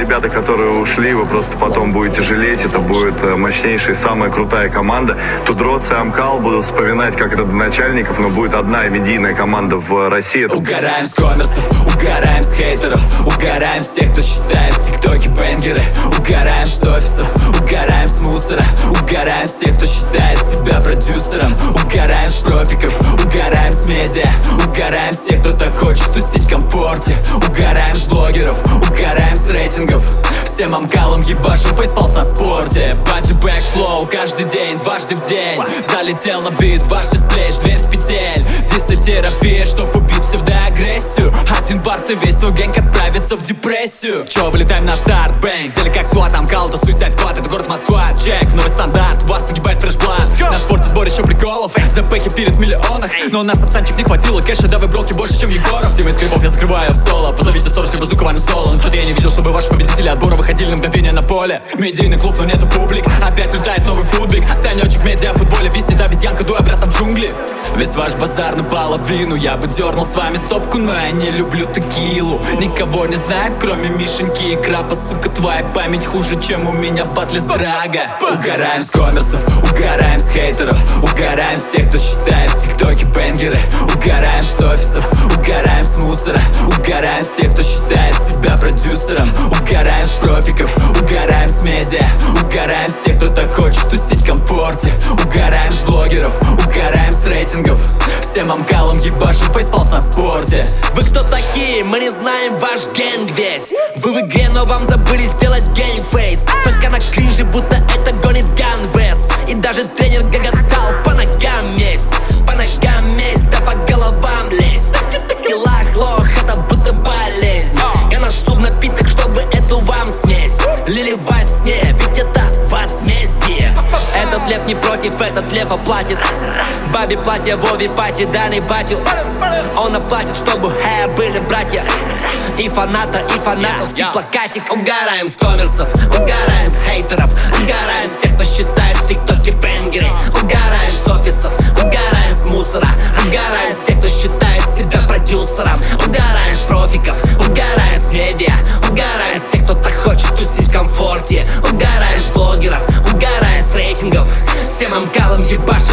ребята, которые ушли, вы просто потом будете жалеть. Это будет мощнейшая, самая крутая команда. Тудроц и Амкал будут вспоминать как родоначальников, но будет одна медийная команда в России. Угораем с коммерсов, угораем с хейтеров, угораем с тех, кто считает в ТикТоке бенгеры. Угораем с офисов, угораем с мусора, угораем с тех, кто считает себя продюсером. Угораем с профиков, угораем с медиа, угораем с тех, кто так хочет тусить в комфорте. Угораем с блогеров, угораем с рейтингов. Всем амкалам ебашим фейспалс на спорте. Бади бэкфлоу каждый день, дважды в день. Залетел на бит, башня с плеч, дверь с петель. Диссотерапия, чтоб убить псевдоагрессию. Один барс и весь твой гэнг отправится в депрессию. Чё, вылетаем на старт, бэнг. В деле как сват, амкал, то суицид сквад. Это город Москва, чек, новый стандарт. Вас погибает фрешблад. На спорте сборище приколов, запехи перед миллионах. Но у нас обстанчик не хватило, кэша, давай броки больше, чем Егоров. Тем из грибов я закрываю в соло. Позовите сторож, либо звукование соло. Но что-то я не видел, чтобы ваши победители отбора выходили на мгновение на поле. Медийный клуб, но нету публик. Опять летает новый футбик. Станечек медиа в футболе, виснет обезьянка, дуй обратно в джунгли. Весь ваш базар наполовину. Я бы дернул с вами стопку, но я не люблю текилу. Никого не знает, кроме Мишеньки и Крапа. Сука, твоя память хуже, чем у меня в батле с Драга. Угораем с коммерсов, угораем с хейтеров, угораем с тех, кто считает в ТикТоке бенгеры. Угораем с офисов, угораем с мусора, угораем с тех, кто считает себя продюсером. Угораем с профиков, угораем с медиа, угораем с тех, кто так хочет тусить в комфорте. Угораем с блогеров, угораем с рейтингов. Всем амкалам ебашим фейспалс на спорте. Вы кто такие? Мы не знаем ваш гэнг весь. Вы в игре, но вам забыли сделать геймфейс. Только на кринже, будто это гонит Ганвест. И даже тренер гоготал, по ногам месть. По ногам месть, да по головам лезть. Килах лох, это будто болезнь. Я ношу напиток, чтобы эту вам смесь лили во сне, ведь это возмездие. Этот лев не против, этот лев оплатит. Бабе платье, Вове пати, Дани батю. Он оплатит, чтобы были братья. И фанатовский плакатик. Угораем с коммерсов, угораем с хейтеров, угораем с тех, кто считает в ТикТоке бенгеры. Угораем с офисов, угораем с мусора, угораем с тех, кто считает себя продюсером. Угораем с профиков, угораем с медиа, угораем с тех, кто так хочет тусить в комфорте. Угораем с блогеров, угораем с рейтингов. Всем амкалам ебашим